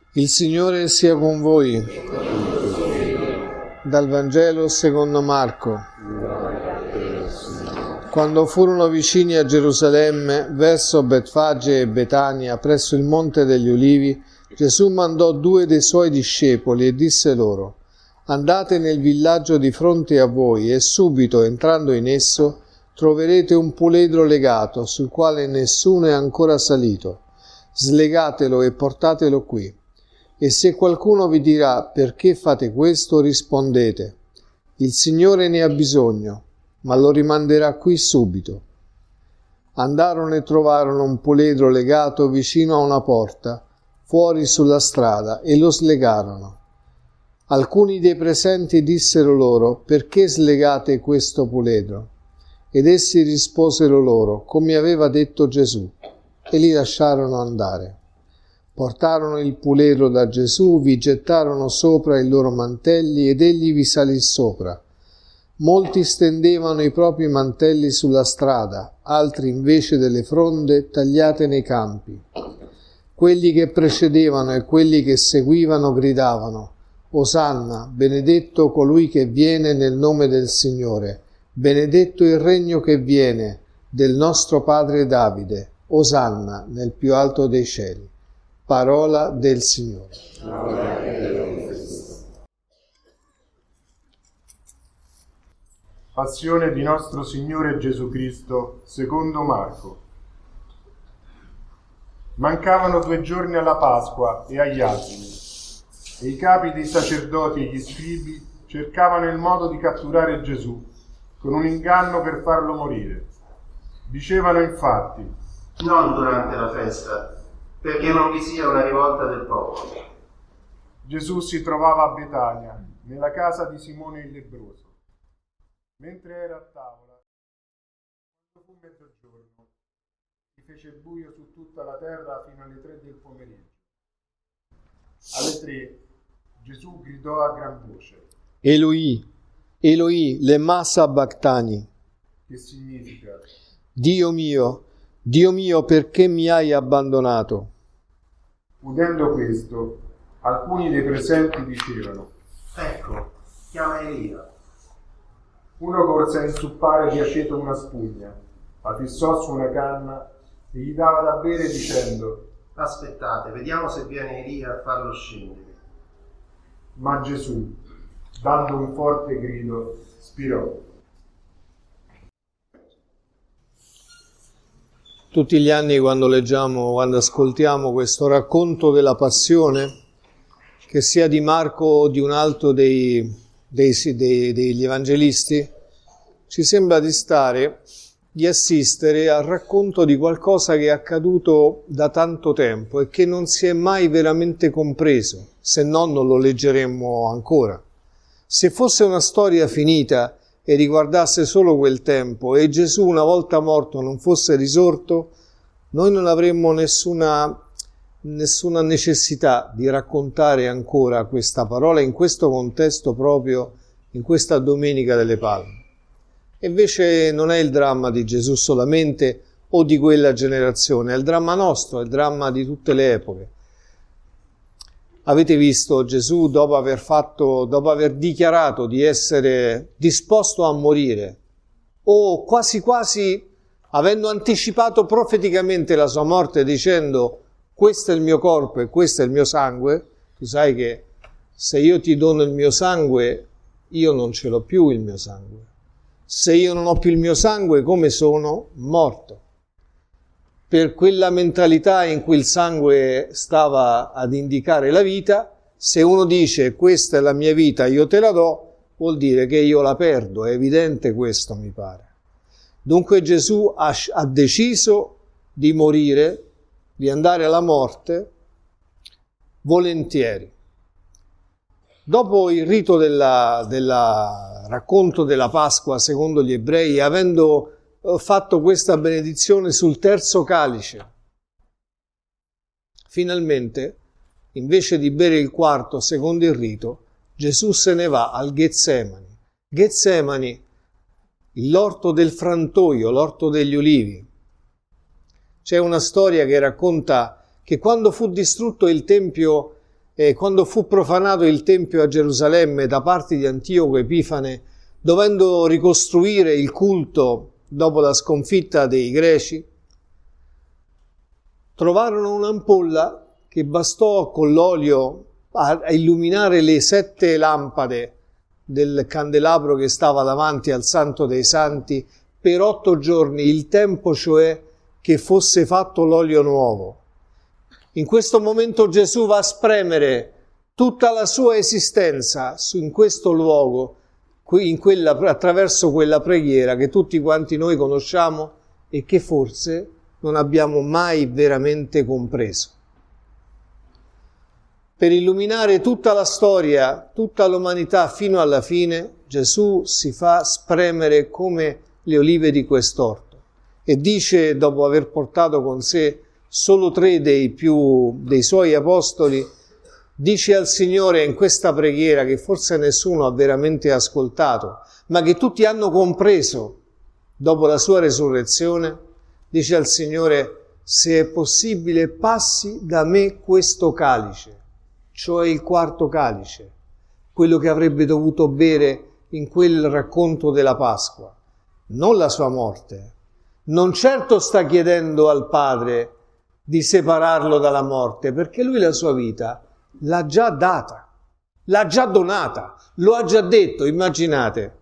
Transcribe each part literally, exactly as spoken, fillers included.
Il Signore sia con voi. Dal Vangelo secondo Marco. Quando furono vicini a Gerusalemme, verso Betfage e Betania, presso il Monte degli Ulivi, Gesù mandò due dei suoi discepoli e disse loro: andate nel villaggio di fronte a voi e subito, entrando in esso, troverete un puledro legato, sul quale nessuno è ancora salito. Slegatelo e portatelo qui. E se qualcuno vi dirà: perché fate questo, rispondete: il Signore ne ha bisogno, ma lo rimanderà qui subito. Andarono e trovarono un puledro legato vicino a una porta, fuori sulla strada, e lo slegarono. Alcuni dei presenti dissero loro: perché slegate questo puledro? Ed essi risposero loro, come aveva detto Gesù, e li lasciarono andare. Portarono il puledro da Gesù, vi gettarono sopra i loro mantelli ed egli vi salì sopra. Molti stendevano i propri mantelli sulla strada, altri invece delle fronde tagliate nei campi. Quelli che precedevano e quelli che seguivano gridavano: Osanna, benedetto colui che viene nel nome del Signore, benedetto il regno che viene del nostro padre Davide, Osanna nel più alto dei cieli. Parola del Signore. Passione di nostro Signore Gesù Cristo, secondo Marco. Mancavano due giorni alla Pasqua e agli asini, e i capi dei sacerdoti e gli scribi cercavano il modo di catturare Gesù con un inganno per farlo morire. Dicevano infatti: non durante la festa, perché non vi sia una rivolta del popolo. Gesù si trovava a Betania, nella casa di Simone il lebbroso. Mentre era a tavola, quando fu mezzogiorno, si fece buio su tutta la terra fino alle tre del pomeriggio. Alle tre Gesù gridò a gran voce: Eloi, Eloi, lema sabachthani, che significa: Dio mio, Dio mio, perché mi hai abbandonato? Udendo questo, alcuni dei presenti dicevano: ecco, chiama Elia. Uno corse a inzuppare di aceto una spugna, la fissò su una canna e gli dava da bere dicendo: aspettate, vediamo se viene Elia a farlo scendere. Ma Gesù, dando un forte grido, spirò. Tutti gli anni, quando leggiamo, quando ascoltiamo questo racconto della passione, che sia di Marco o di un altro dei, dei, dei, degli evangelisti, ci sembra di stare, di assistere al racconto di qualcosa che è accaduto da tanto tempo e che non si è mai veramente compreso, se no non lo leggeremmo ancora. Se fosse una storia finita e riguardasse solo quel tempo e Gesù una volta morto non fosse risorto, noi non avremmo nessuna, nessuna necessità di raccontare ancora questa parola in questo contesto, proprio in questa Domenica delle Palme. Invece non è il dramma di Gesù solamente o di quella generazione, è il dramma nostro, è il dramma di tutte le epoche. Avete visto Gesù, dopo aver fatto, dopo aver dichiarato di essere disposto a morire, o quasi quasi avendo anticipato profeticamente la sua morte dicendo: questo è il mio corpo e questo è il mio sangue, tu sai che se io ti dono il mio sangue, io non ce l'ho più il mio sangue. Se io non ho più il mio sangue, come sono? Morto. Per quella mentalità in cui il sangue stava ad indicare la vita, se uno dice questa è la mia vita, io te la do, vuol dire che io la perdo, è evidente questo, mi pare. Dunque Gesù ha, ha deciso di morire, di andare alla morte, volentieri. Dopo il rito del racconto della Pasqua, secondo gli ebrei, avendo fatto questa benedizione sul terzo calice, finalmente, invece di bere il quarto secondo il rito, Gesù se ne va al Getsemani. Getsemani, l'orto del frantoio, l'orto degli ulivi. C'è una storia che racconta che quando fu distrutto il tempio eh, quando fu profanato il Tempio a Gerusalemme da parte di Antioco Epifane, dovendo ricostruire il culto dopo la sconfitta dei Greci, trovarono un'ampolla che bastò con l'olio a illuminare le sette lampade del candelabro che stava davanti al Santo dei Santi per otto giorni, il tempo cioè che fosse fatto l'olio nuovo. In questo momento Gesù va a spremere tutta la sua esistenza in questo luogo, in quella, attraverso quella preghiera che tutti quanti noi conosciamo e che forse non abbiamo mai veramente compreso. Per illuminare tutta la storia, tutta l'umanità fino alla fine, Gesù si fa spremere come le olive di quest'orto e dice, dopo aver portato con sé solo tre dei più dei suoi apostoli, dice al Signore in questa preghiera che forse nessuno ha veramente ascoltato, ma che tutti hanno compreso dopo la sua resurrezione, dice al Signore: se è possibile passi da me questo calice, cioè il quarto calice, quello che avrebbe dovuto bere in quel racconto della Pasqua, non la sua morte. Non certo sta chiedendo al Padre di separarlo dalla morte, perché lui la sua vita l'ha già data, l'ha già donata, lo ha già detto. Immaginate,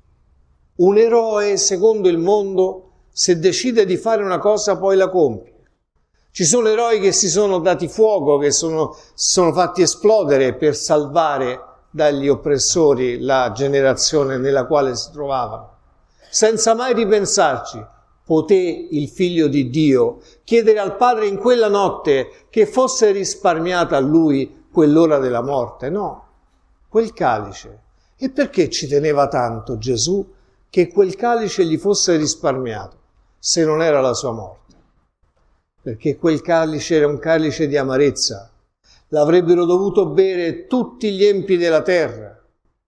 un eroe secondo il mondo, se decide di fare una cosa poi la compie. Ci sono eroi che si sono dati fuoco, che sono, sono fatti esplodere per salvare dagli oppressori la generazione nella quale si trovavano. Senza mai ripensarci, poté il Figlio di Dio chiedere al Padre in quella notte che fosse risparmiata a lui quell'ora della morte? No, quel calice. E perché ci teneva tanto Gesù che quel calice gli fosse risparmiato, se non era la sua morte? Perché quel calice era un calice di amarezza. L'avrebbero dovuto bere tutti gli empi della terra.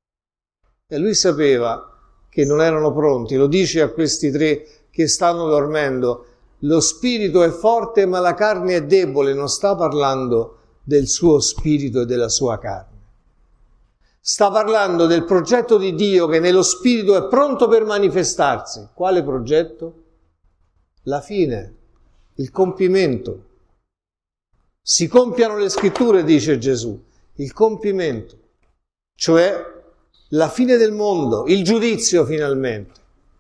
E lui sapeva che non erano pronti. Lo dice a questi tre che stanno dormendo: lo spirito è forte ma la carne è debole. Non sta parlando del suo spirito e della sua carne. Sta parlando del progetto di Dio che nello spirito è pronto per manifestarsi. Quale progetto? La fine, il compimento. Si compiano le scritture, dice Gesù, il compimento, cioè la fine del mondo, il giudizio finalmente.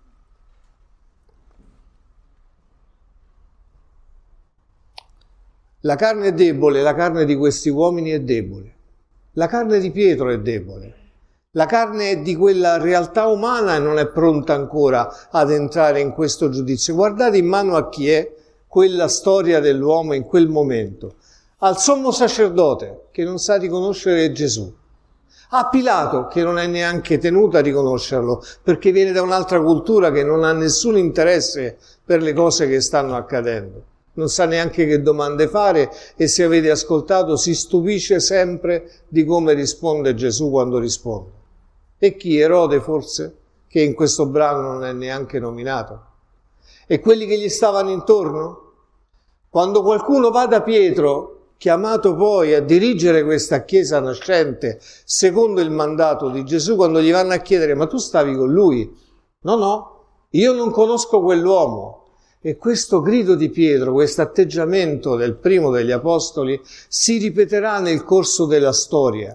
La carne è debole, la carne di questi uomini è debole. La carne di Pietro è debole. La carne di quella realtà umana non è pronta ancora ad entrare in questo giudizio. Guardate in mano a chi è quella storia dell'uomo in quel momento. Al sommo sacerdote che non sa riconoscere Gesù. A Pilato che non è neanche tenuto a riconoscerlo perché viene da un'altra cultura che non ha nessun interesse per le cose che stanno accadendo. Non sa neanche che domande fare e, se avete ascoltato, si stupisce sempre di come risponde Gesù quando risponde. E chi? Erode forse, che in questo brano non è neanche nominato. E quelli che gli stavano intorno? Quando qualcuno va da Pietro, chiamato poi a dirigere questa chiesa nascente secondo il mandato di Gesù, quando gli vanno a chiedere: ma tu stavi con lui? No, no, io non conosco quell'uomo. E questo grido di Pietro, questo atteggiamento del primo degli apostoli si ripeterà nel corso della storia.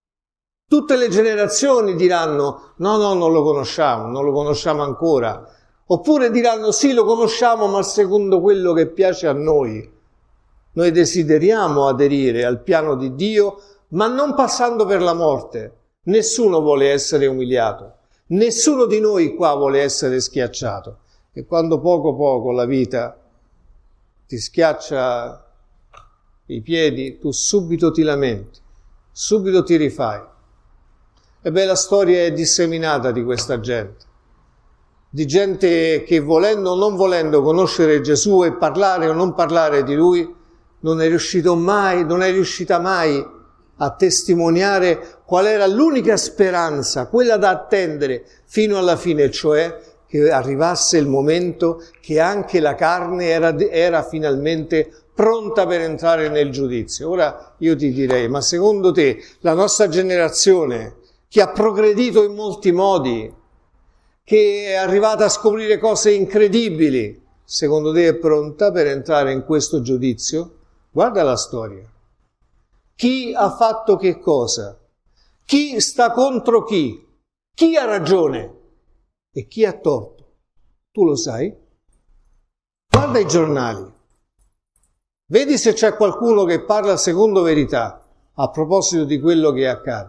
Tutte le generazioni diranno: no, no, non lo conosciamo, non lo conosciamo ancora. Oppure diranno: sì, lo conosciamo, ma secondo quello che piace a noi. Noi desideriamo aderire al piano di Dio, ma non passando per la morte. Nessuno vuole essere umiliato. Nessuno di noi qua vuole essere schiacciato. E quando poco poco la vita ti schiaccia i piedi, tu subito ti lamenti, subito ti rifai. E beh, la storia è disseminata di questa gente. Di gente che, volendo o non volendo conoscere Gesù e parlare o non parlare di Lui, non è riuscito mai, non è riuscita mai a testimoniare qual era l'unica speranza, quella da attendere fino alla fine, cioè che arrivasse il momento che anche la carne era, era finalmente pronta per entrare nel giudizio. Ora io ti direi, ma secondo te la nostra generazione, che ha progredito in molti modi, che è arrivata a scoprire cose incredibili, secondo te è pronta per entrare in questo giudizio? Guarda la storia. Chi ha fatto che cosa? Chi sta contro chi? Chi ha ragione e chi ha torto? Tu lo sai? Guarda i giornali. Vedi se c'è qualcuno che parla secondo verità a proposito di quello che accade.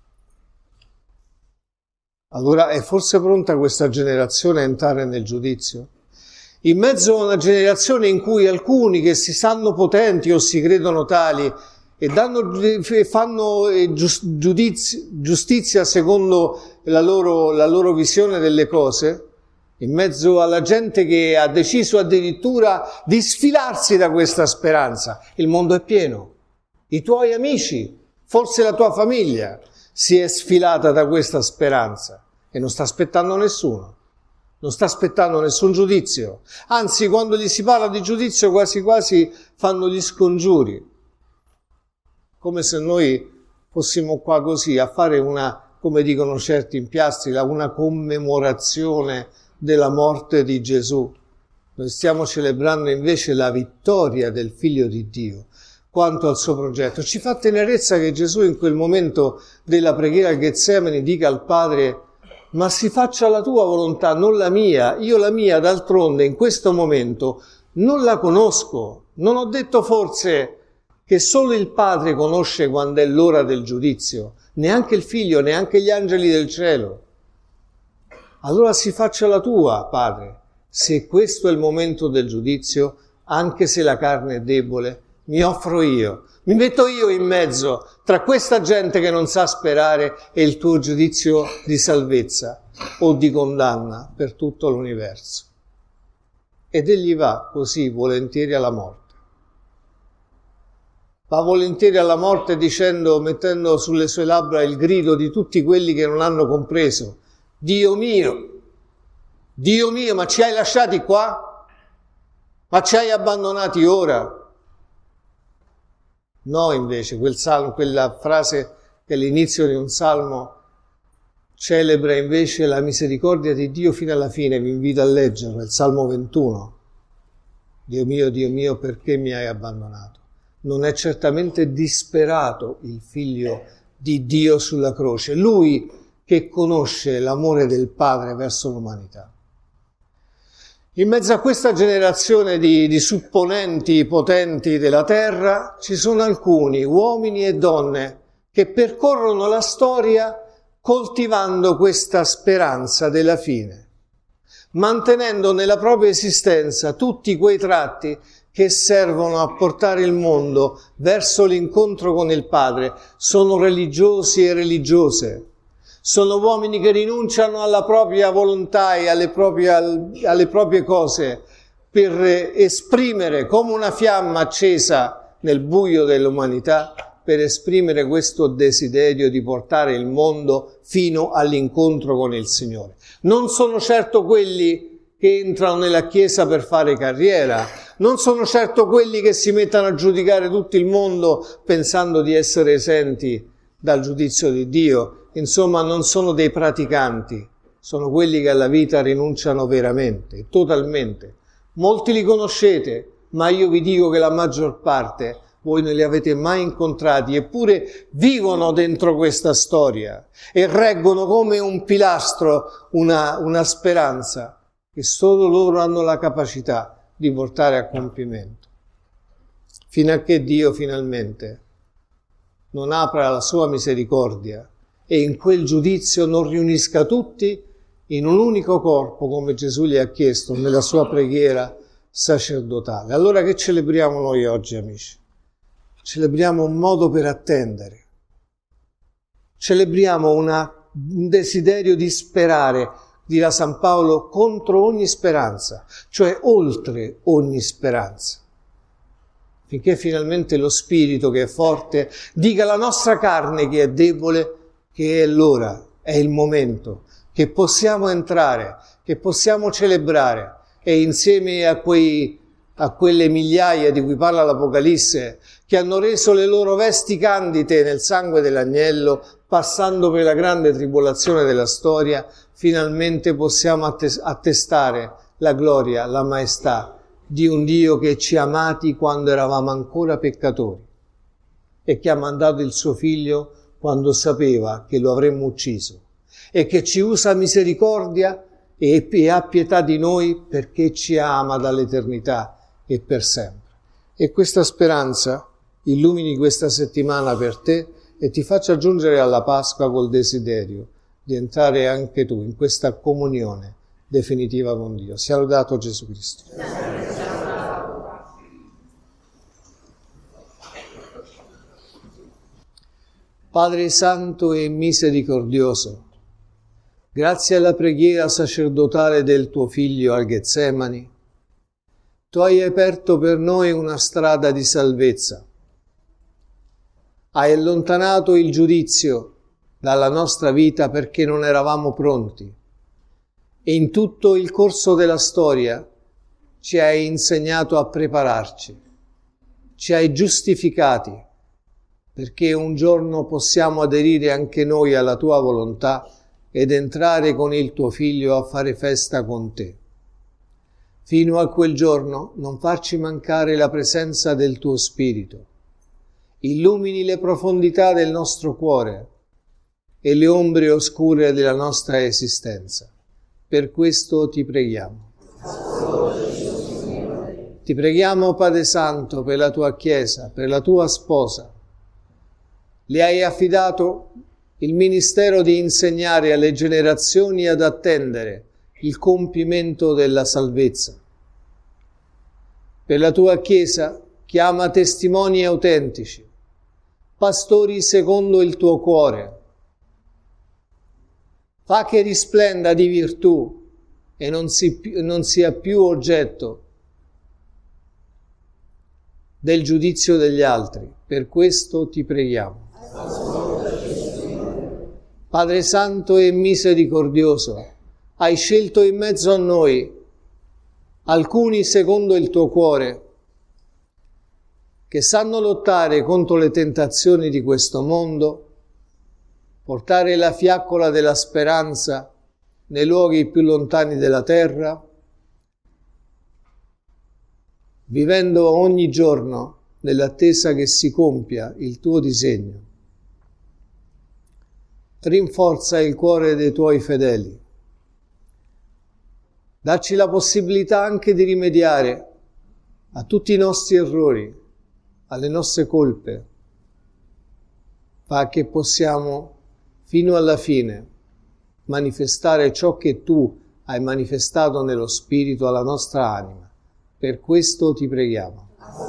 Allora è forse pronta questa generazione a entrare nel giudizio? In mezzo a una generazione in cui alcuni che si sanno potenti o si credono tali e danno, fanno giudizio, giustizia secondo la loro, la loro visione delle cose, in mezzo alla gente che ha deciso addirittura di sfilarsi da questa speranza. Il mondo è pieno. I tuoi amici, forse la tua famiglia, si è sfilata da questa speranza e non sta aspettando nessuno. Non sta aspettando nessun giudizio. Anzi, quando gli si parla di giudizio, quasi quasi fanno gli scongiuri. Come se noi fossimo qua così a fare una, come dicono certi impiastri, una commemorazione della morte di Gesù. Noi stiamo celebrando invece la vittoria del Figlio di Dio quanto al suo progetto. Ci fa tenerezza che Gesù in quel momento della preghiera al Getsemani dica al Padre: ma si faccia la tua volontà, non la mia. Io la mia, d'altronde, in questo momento non la conosco. Non ho detto forse che solo il Padre conosce quando è l'ora del giudizio, neanche il Figlio, neanche gli angeli del cielo. Allora si faccia la tua, Padre. Se questo è il momento del giudizio, anche se la carne è debole, mi offro io. Mi metto io in mezzo tra questa gente che non sa sperare e il tuo giudizio di salvezza o di condanna per tutto l'universo. Ed egli va così volentieri alla morte. Va volentieri alla morte dicendo, mettendo sulle sue labbra il grido di tutti quelli che non hanno compreso: Dio mio, Dio mio, ma ci hai lasciati qua? Ma ci hai abbandonati ora? No, invece, quel salmo, quella frase che è l'inizio di un salmo celebra invece la misericordia di Dio fino alla fine. Vi invito a leggerlo, il Salmo ventuno. Dio mio, Dio mio, perché mi hai abbandonato? Non è certamente disperato il Figlio di Dio sulla croce, lui che conosce l'amore del Padre verso l'umanità. In mezzo a questa generazione di, di supponenti potenti della terra ci sono alcuni uomini e donne che percorrono la storia coltivando questa speranza della fine, mantenendo nella propria esistenza tutti quei tratti che servono a portare il mondo verso l'incontro con il Padre. Sono religiosi e religiose. Sono uomini che rinunciano alla propria volontà e alle proprie, alle proprie cose per esprimere come una fiamma accesa nel buio dell'umanità, per esprimere questo desiderio di portare il mondo fino all'incontro con il Signore. Non sono certo quelli che entrano nella Chiesa per fare carriera, non sono certo quelli che si mettono a giudicare tutto il mondo pensando di essere esenti dal giudizio di Dio. Insomma, non sono dei praticanti, sono quelli che alla vita rinunciano veramente, totalmente. Molti li conoscete, ma io vi dico che la maggior parte voi non li avete mai incontrati, eppure vivono dentro questa storia e reggono come un pilastro una, una speranza che solo loro hanno la capacità di portare a compimento. Fino a che Dio finalmente non apra la sua misericordia e in quel giudizio non riunisca tutti in un unico corpo, come Gesù gli ha chiesto nella sua preghiera sacerdotale. Allora che celebriamo noi oggi, amici? Celebriamo un modo per attendere. Celebriamo una, un desiderio di sperare, dirà San Paolo, contro ogni speranza, cioè oltre ogni speranza. Finché finalmente lo spirito che è forte dica alla nostra carne che è debole che è l'ora, è il momento, che possiamo entrare, che possiamo celebrare e insieme a quei a quelle migliaia di cui parla l'Apocalisse, che hanno reso le loro vesti candide nel sangue dell'agnello, passando per la grande tribolazione della storia, finalmente possiamo attestare la gloria, la maestà di un Dio che ci ha amati quando eravamo ancora peccatori e che ha mandato il suo Figlio quando sapeva che lo avremmo ucciso e che ci usa misericordia e, e ha pietà di noi perché ci ama dall'eternità e per sempre. E questa speranza illumini questa settimana per te e ti faccia giungere alla Pasqua col desiderio di entrare anche tu in questa comunione definitiva con Dio. Sia lodato Gesù Cristo. Padre Santo e Misericordioso, grazie alla preghiera sacerdotale del tuo Figlio al Getsemani, tu hai aperto per noi una strada di salvezza. Hai allontanato il giudizio dalla nostra vita perché non eravamo pronti. E in tutto il corso della storia ci hai insegnato a prepararci, ci hai giustificati, perché un giorno possiamo aderire anche noi alla tua volontà ed entrare con il tuo Figlio a fare festa con te. Fino a quel giorno non farci mancare la presenza del tuo Spirito. Illumini le profondità del nostro cuore e le ombre oscure della nostra esistenza. Per questo ti preghiamo. Ti preghiamo, Padre Santo, per la tua Chiesa, per la tua sposa. Le hai affidato il ministero di insegnare alle generazioni ad attendere il compimento della salvezza. Per la tua Chiesa chiama testimoni autentici, pastori secondo il tuo cuore. Fa che risplenda di virtù e non, si, non sia più oggetto del giudizio degli altri. Per questo ti preghiamo. Padre Santo e Misericordioso, hai scelto in mezzo a noi alcuni secondo il tuo cuore, che sanno lottare contro le tentazioni di questo mondo, portare la fiaccola della speranza nei luoghi più lontani della terra, vivendo ogni giorno nell'attesa che si compia il tuo disegno. Rinforza il cuore dei tuoi fedeli. Dacci la possibilità anche di rimediare a tutti i nostri errori, alle nostre colpe. Fa che possiamo fino alla fine manifestare ciò che tu hai manifestato nello Spirito alla nostra anima. Per questo ti preghiamo.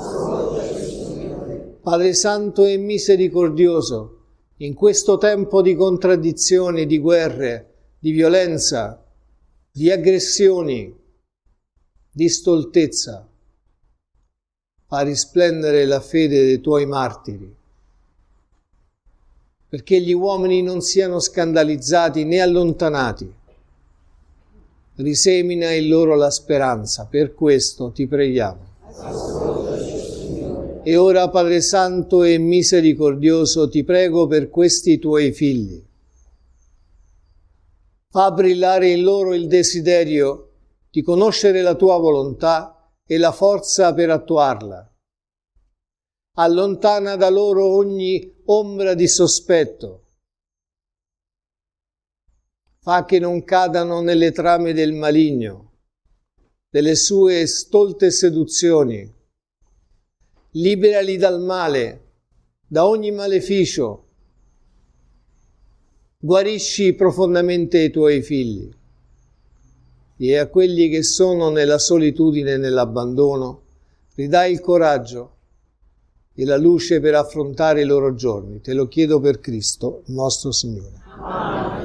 Padre Santo e Misericordioso, in questo tempo di contraddizioni, di guerre, di violenza, di aggressioni, di stoltezza, fa risplendere la fede dei tuoi martiri, perché gli uomini non siano scandalizzati né allontanati. Risemina in loro la speranza, per questo ti preghiamo. E ora, Padre Santo e Misericordioso, ti prego per questi tuoi figli. Fa brillare in loro il desiderio di conoscere la tua volontà e la forza per attuarla. Allontana da loro ogni ombra di sospetto. Fa che non cadano nelle trame del maligno, delle sue stolte seduzioni. Liberali dal male, da ogni maleficio. Guarisci profondamente i tuoi figli. E a quelli che sono nella solitudine e nell'abbandono, ridai il coraggio e la luce per affrontare i loro giorni. Te lo chiedo per Cristo, nostro Signore. Amen.